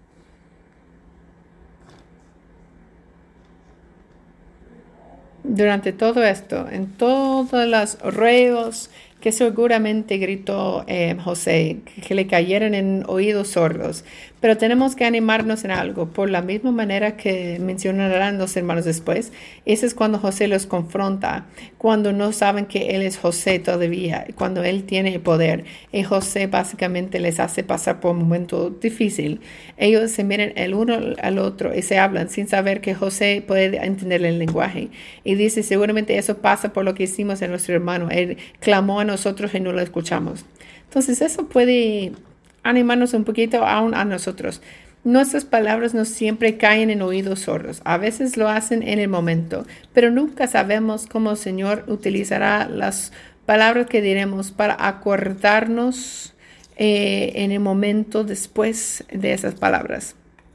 durante todo esto, en todos los ruegos que seguramente gritó José, que le cayeran en oídos sordos. Pero tenemos que animarnos en algo, por la misma manera que mencionarán los hermanos después. Ese es cuando José los confronta, cuando no saben que él es José todavía, cuando él tiene el poder. Y José básicamente les hace pasar por un momento difícil. Ellos se miran el uno al otro y se hablan sin saber que José puede entender el lenguaje. Y dice, seguramente eso pasa por lo que hicimos en nuestro hermano. Él clamó a nosotros y no lo escuchamos. Entonces eso puede animarnos un poquito aún a nosotros. Nuestras palabras no siempre caen en oídos sordos. A veces lo hacen en el momento, pero nunca sabemos cómo el Señor utilizará las palabras que diremos para acordarnos en el momento después de esas palabras.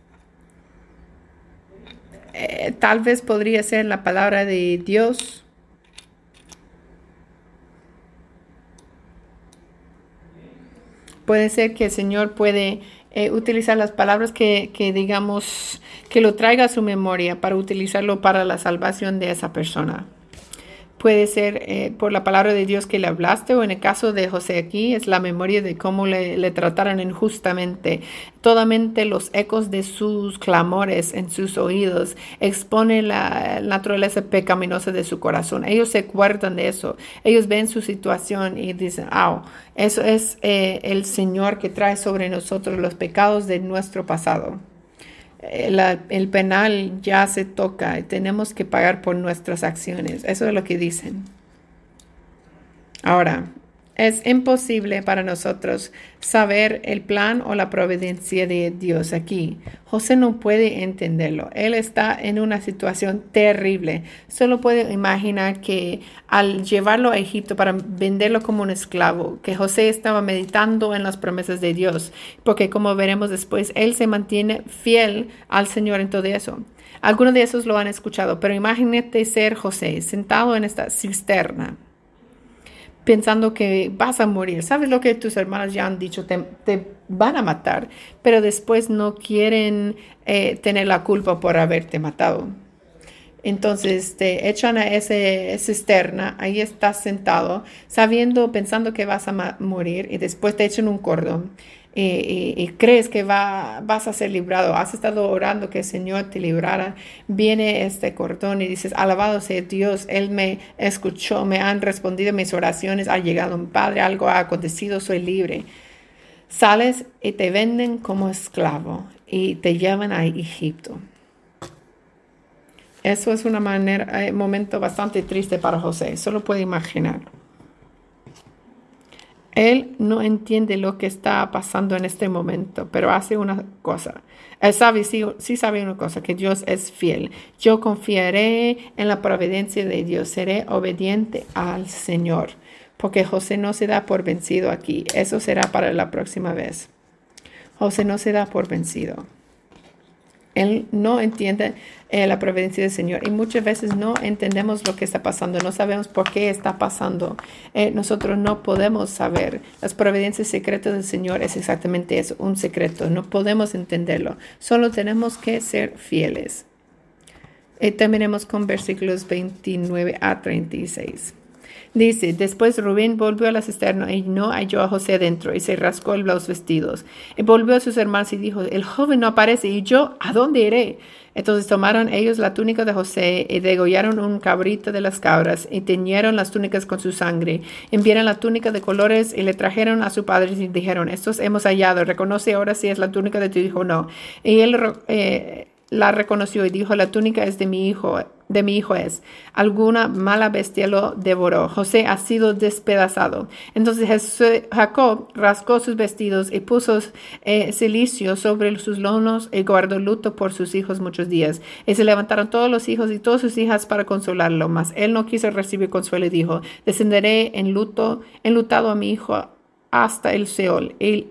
Tal vez podría ser la palabra de Dios. Puede ser que el Señor puede utilizar las palabras que digamos, que lo traiga a su memoria para utilizarlo para la salvación de esa persona. Puede ser por la palabra de Dios que le hablaste, o en el caso de José aquí es la memoria de cómo le trataron injustamente. Totalmente los ecos de sus clamores en sus oídos exponen la naturaleza pecaminosa de su corazón. Ellos se acuerdan de eso. Ellos ven su situación y dicen, eso es el Señor que trae sobre nosotros los pecados de nuestro pasado. El penal ya se toca y tenemos que pagar por nuestras acciones. Eso es lo que dicen. Ahora, es imposible para nosotros saber el plan o la providencia de Dios aquí. José no puede entenderlo. Él está en una situación terrible. Solo puede imaginar que al llevarlo a Egipto para venderlo como un esclavo, que José estaba meditando en las promesas de Dios, porque como veremos después, él se mantiene fiel al Señor en todo eso. Algunos de esos lo han escuchado, pero imagínate ser José sentado en esta cisterna, pensando que vas a morir. ¿Sabes lo que tus hermanos ya han dicho? Te van a matar, pero después no quieren tener la culpa por haberte matado. Entonces te echan a esa cisterna, ahí estás sentado, pensando que vas a morir, y después te echan un cordón. Y crees que vas a ser librado. Has estado orando que el Señor te librara. Viene este cordón y dices, alabado sea Dios, Él me escuchó, me han respondido mis oraciones, ha llegado un Padre, algo ha acontecido, soy libre. Sales y te venden como esclavo y te llevan a Egipto. Eso es un momento bastante triste para José, solo puede imaginar. Él no entiende lo que está pasando en este momento, pero hace una cosa. Él sí sabe una cosa, que Dios es fiel. Yo confiaré en la providencia de Dios, seré obediente al Señor, porque José no se da por vencido aquí. Eso será para la próxima vez. José no se da por vencido. Él no entiende la providencia del Señor, y muchas veces no entendemos lo que está pasando, no sabemos por qué está pasando. Nosotros no podemos saber. Las providencias secretas del Señor es exactamente eso, un secreto. No podemos entenderlo. Solo tenemos que ser fieles. Terminemos con versículos 29 a 36. Dice, después Rubén volvió a la cisterna y no halló a José dentro, y se rascó los vestidos. Y volvió a sus hermanos y dijo, el joven no aparece, y yo, ¿a dónde iré? Entonces tomaron ellos la túnica de José y degollaron un cabrito de las cabras y teñieron las túnicas con su sangre. Enviaron la túnica de colores y le trajeron a su padre y dijeron, estos hemos hallado, reconoce ahora si es la túnica de tu hijo o no. Y él la reconoció y dijo, la túnica es de mi hijo es. Alguna mala bestia lo devoró. José ha sido despedazado. Entonces Jacob rascó sus vestidos y puso cilicio sobre sus lomos y guardó luto por sus hijos muchos días. Y se levantaron todos los hijos y todas sus hijas para consolarlo, mas él no quiso recibir consuelo y dijo, descenderé enlutado a mi hijo hasta el Seol. Y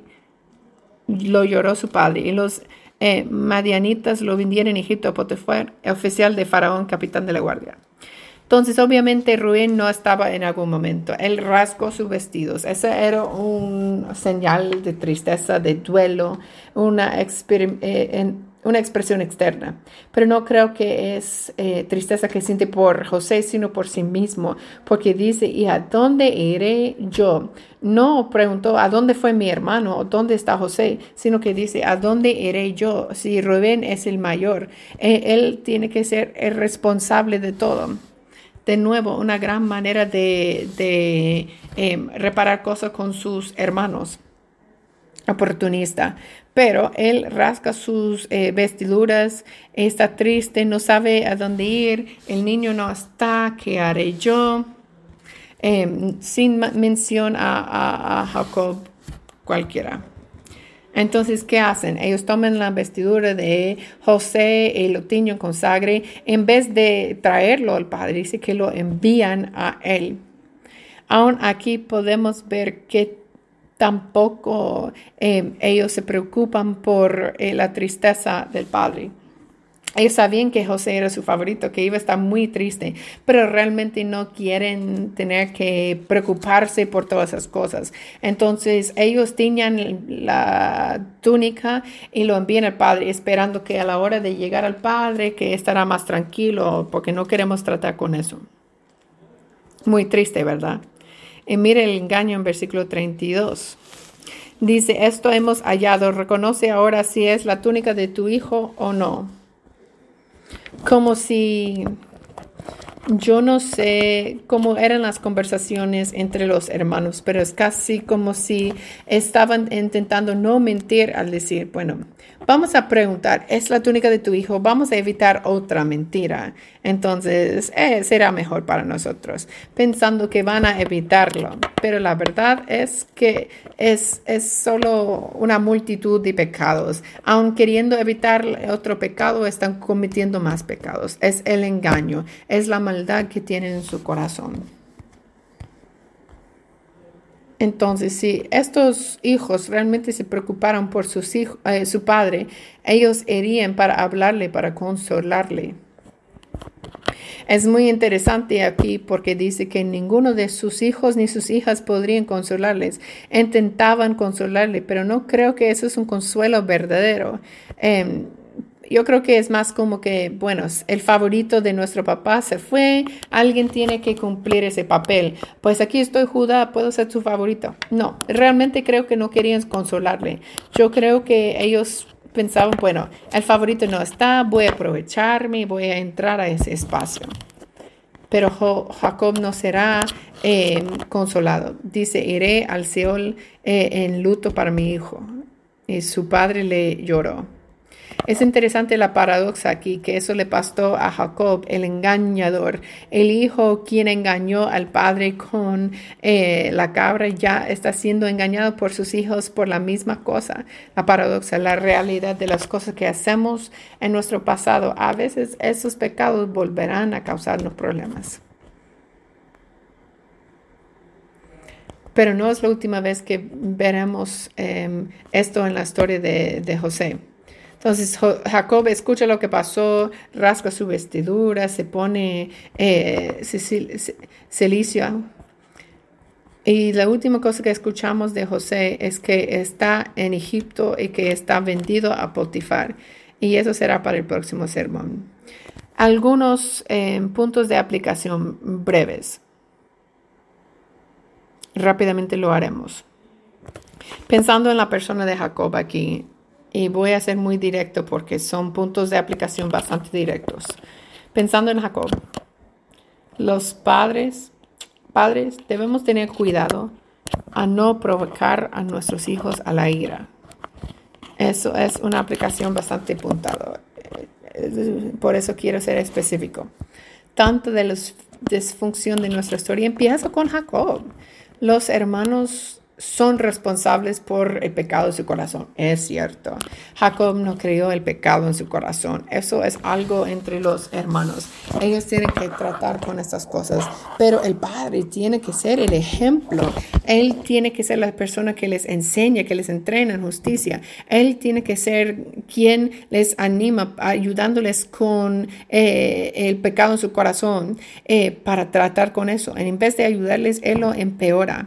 lo lloró su padre. Y los madianitas lo vendieron en Egipto a Potifar, oficial de Faraón, capitán de la guardia. Entonces, obviamente, Rubén no estaba en algún momento. Él rasgó sus vestidos. Esa era una señal de tristeza, de duelo, una expresión externa. Pero no creo que es tristeza que siente por José, sino por sí mismo, porque dice, ¿y a dónde iré yo? No preguntó, ¿a dónde fue mi hermano? ¿O dónde está José? Sino que dice, ¿a dónde iré yo? Si Rubén es el mayor, él tiene que ser el responsable de todo. De nuevo, una gran manera de reparar cosas con sus hermanos. Oportunista. Pero él rasga sus vestiduras, está triste, no sabe a dónde ir, el niño no está, ¿qué haré yo? Sin mención a Jacob cualquiera. Entonces, ¿qué hacen? Ellos toman la vestidura de José y lo tiñen con sangre. En vez de traerlo al padre, dice que lo envían a él. Aún aquí podemos ver que tampoco ellos se preocupan por la tristeza del padre. Ellos sabían que José era su favorito, que iba a estar muy triste, pero realmente no quieren tener que preocuparse por todas esas cosas. Entonces ellos tiñan la túnica y lo envían al padre, esperando que a la hora de llegar al padre, que estará más tranquilo, porque no queremos tratar con eso. Muy triste, ¿verdad? Y mire el engaño en versículo 32. Dice, esto hemos hallado, reconoce ahora si es la túnica de tu hijo o no. Como si, yo no sé cómo eran las conversaciones entre los hermanos, pero es casi como si estaban intentando no mentir al decir, bueno, vamos a preguntar, ¿es la túnica de tu hijo? Vamos a evitar otra mentira. Entonces, será mejor para nosotros, pensando que van a evitarlo. Pero la verdad es que es solo una multitud de pecados. Aun queriendo evitar otro pecado, están cometiendo más pecados. Es el engaño, es la maldad que tienen en su corazón. Entonces, si estos hijos realmente se preocuparan por su padre, ellos irían para hablarle, para consolarle. Es muy interesante aquí porque dice que ninguno de sus hijos ni sus hijas podrían consolarles. Intentaban consolarle, pero no creo que eso es un consuelo verdadero. Yo creo que es más como que, bueno, el favorito de nuestro papá se fue, alguien tiene que cumplir ese papel. Pues aquí estoy, Judá, puedo ser su favorito. No, realmente creo que no querían consolarle. Yo creo que ellos pensaban, bueno, el favorito no está, voy a aprovecharme, voy a entrar a ese espacio. Pero Jacob no será consolado. Dice, iré al Seol en luto para mi hijo. Y su padre le lloró. Es interesante la paradoja aquí, que eso le pasó a Jacob, el engañador. El hijo quien engañó al padre con la cabra ya está siendo engañado por sus hijos por la misma cosa. La paradoja, la realidad de las cosas que hacemos en nuestro pasado. A veces esos pecados volverán a causarnos problemas. Pero no es la última vez que veremos esto en la historia de José. Entonces Jacob escucha lo que pasó, rasga su vestidura, se pone cilicio. Y la última cosa que escuchamos de José es que está en Egipto y que está vendido a Potifar. Y eso será para el próximo sermón. Algunos puntos de aplicación breves. Rápidamente lo haremos. Pensando en la persona de Jacob aquí, y voy a ser muy directo porque son puntos de aplicación bastante directos. Pensando en Jacob, los padres debemos tener cuidado a no provocar a nuestros hijos a la ira. Eso es una aplicación bastante puntada. Por eso quiero ser específico. Tanto de la disfunción de nuestra historia empieza con Jacob. Los hermanos son responsables por el pecado de su corazón. Es cierto. Jacob no creó el pecado en su corazón. Eso es algo entre los hermanos. Ellos tienen que tratar con estas cosas. Pero el padre tiene que ser el ejemplo. Él tiene que ser la persona que les enseña, que les entrena en justicia. Él tiene que ser quien les anima, ayudándoles con el pecado en su corazón para tratar con eso. En vez de ayudarles, él lo empeora.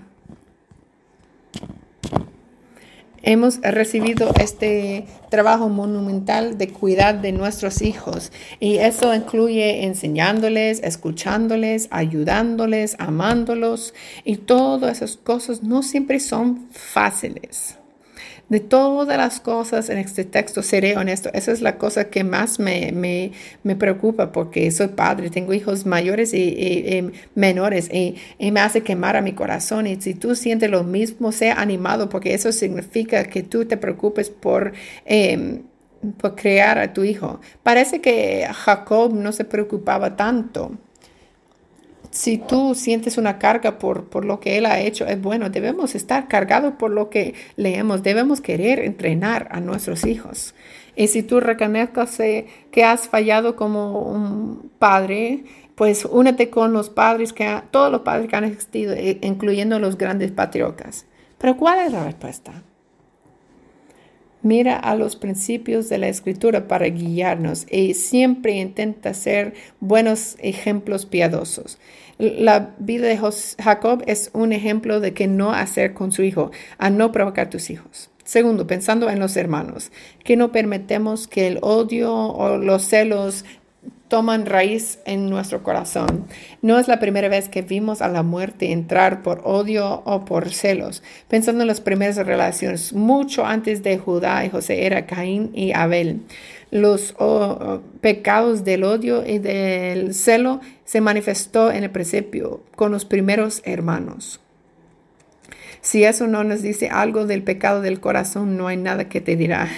Hemos recibido este trabajo monumental de cuidar de nuestros hijos y eso incluye enseñándoles, escuchándoles, ayudándoles, amándolos y todas esas cosas no siempre son fáciles. De todas las cosas en este texto, seré honesto, esa es la cosa que más me preocupa porque soy padre, tengo hijos mayores y menores y me hace quemar a mi corazón. Y si tú sientes lo mismo, sea animado porque eso significa que tú te preocupes por crear a tu hijo. Parece que Jacob no se preocupaba tanto. Si tú sientes una carga por lo que él ha hecho, es bueno, debemos estar cargados por lo que leemos, debemos querer entrenar a nuestros hijos. Y si tú reconoces que has fallado como un padre, pues únete con los padres, todos los padres que han existido, incluyendo los grandes patriarcas. Pero ¿cuál es la respuesta? Mira a los principios de la Escritura para guiarnos y siempre intenta ser buenos ejemplos piadosos. La vida de Jacob es un ejemplo de qué no hacer con su hijo, a no provocar tus hijos. Segundo, pensando en los hermanos, que no permitamos que el odio o los celos toman raíz en nuestro corazón. No es la primera vez que vimos a la muerte entrar por odio o por celos. Pensando en las primeras relaciones, mucho antes de Judá y José era Caín y Abel. Los pecados del odio y del celo se manifestó en el principio con los primeros hermanos. Si eso no nos dice algo del pecado del corazón, no hay nada que te dirá.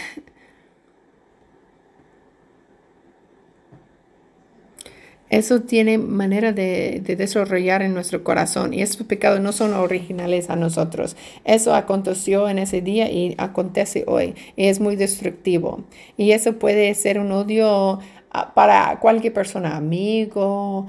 Eso tiene manera de desarrollar en nuestro corazón y esos pecados no son originales a nosotros. Eso aconteció en ese día y acontece hoy y es muy destructivo. Y eso puede ser un odio para cualquier persona, amigo,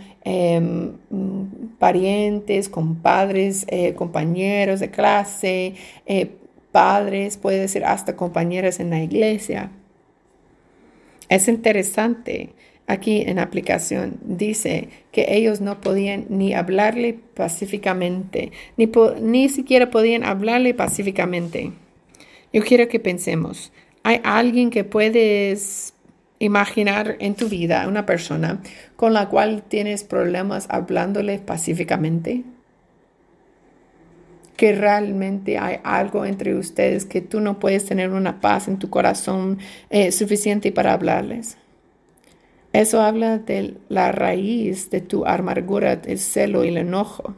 parientes, compadres, compañeros de clase, padres, puede ser hasta compañeras en la iglesia. Es interesante. Aquí en aplicación dice que ellos no podían ni hablarle pacíficamente, ni siquiera podían hablarle pacíficamente. Yo quiero que pensemos, ¿hay alguien que puedes imaginar en tu vida, una persona con la cual tienes problemas hablándole pacíficamente? Que realmente hay algo entre ustedes que tú no puedes tener una paz en tu corazón suficiente para hablarles. Eso habla de la raíz de tu amargura, el celo y el enojo.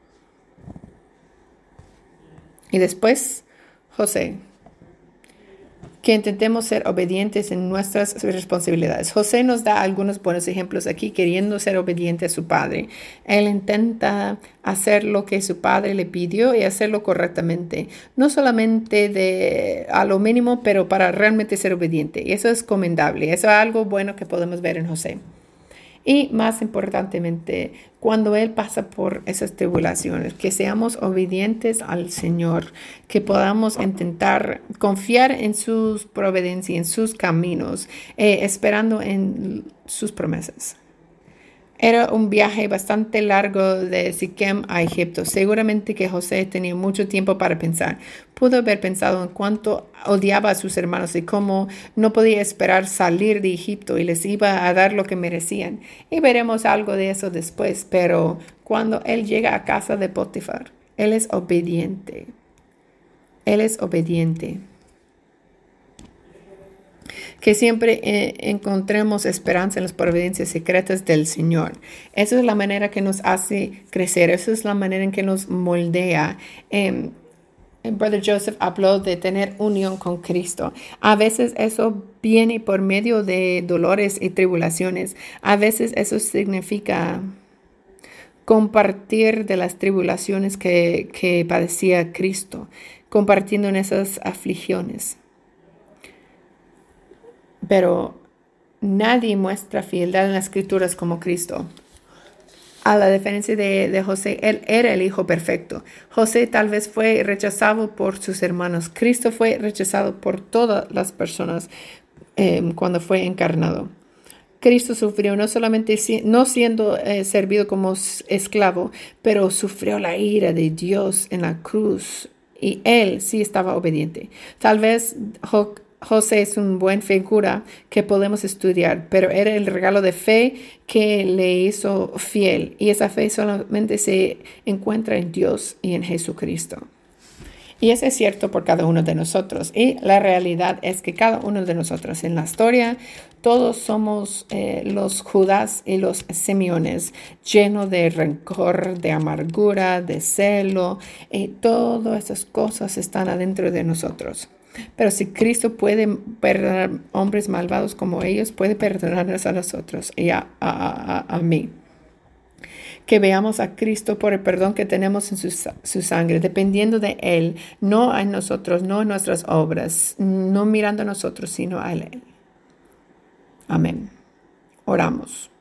Y después, José, que intentemos ser obedientes en nuestras responsabilidades. José nos da algunos buenos ejemplos aquí, queriendo ser obediente a su padre. Él intenta hacer lo que su padre le pidió y hacerlo correctamente. No solamente a lo mínimo, pero para realmente ser obediente. Y eso es comendable. Eso es algo bueno que podemos ver en José. Y más importantemente, cuando Él pasa por esas tribulaciones, que seamos obedientes al Señor, que podamos intentar confiar en sus providencias, en sus caminos, esperando en sus promesas. Era un viaje bastante largo de Siquem a Egipto. Seguramente que José tenía mucho tiempo para pensar. Pudo haber pensado en cuánto odiaba a sus hermanos y cómo no podía esperar salir de Egipto y les iba a dar lo que merecían. Y veremos algo de eso después. Pero cuando él llega a casa de Potifar, él es obediente. Él es obediente. Que siempre encontremos esperanza en las providencias secretas del Señor. Esa es la manera que nos hace crecer, esa es la manera en que nos moldea. Brother Joseph habló de tener unión con Cristo. A veces eso viene por medio de dolores y tribulaciones. A veces eso significa compartir de las tribulaciones que padecía Cristo, compartiendo en esas aflicciones. Pero nadie muestra fieldad en las Escrituras como Cristo. A la diferencia de José, él era el hijo perfecto. José tal vez fue rechazado por sus hermanos. Cristo fue rechazado por todas las personas cuando fue encarnado. Cristo sufrió no solamente no siendo servido como esclavo, pero sufrió la ira de Dios en la cruz. Y él sí estaba obediente. Tal vez José es una buena figura que podemos estudiar, pero era el regalo de fe que le hizo fiel. Y esa fe solamente se encuentra en Dios y en Jesucristo. Y eso es cierto por cada uno de nosotros. Y la realidad es que cada uno de nosotros en la historia, todos somos los Judas y los Simeones, llenos de rencor, de amargura, de celo. Y todas esas cosas están adentro de nosotros. Pero si Cristo puede perdonar hombres malvados como ellos, puede perdonarnos a nosotros y a mí. Que veamos a Cristo por el perdón que tenemos en su sangre, dependiendo de Él, no en nosotros, no en nuestras obras, no mirando a nosotros, sino a Él. Amén. Oramos.